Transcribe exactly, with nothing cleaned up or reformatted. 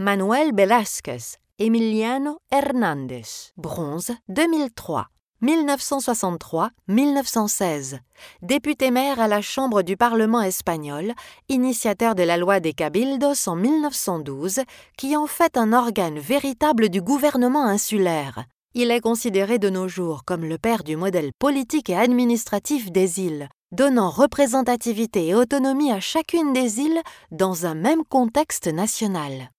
Manuel Velázquez, Emiliano Hernández, bronze deux mille trois. mille neuf cent soixante-trois à mille neuf cent seize, député-maire à la Chambre du Parlement espagnol, initiateur de la loi des Cabildos en mille neuf cent douze, qui en fait un organe véritable du gouvernement insulaire. Il est considéré de nos jours comme le père du modèle politique et administratif des îles, donnant représentativité et autonomie à chacune des îles dans un même contexte national.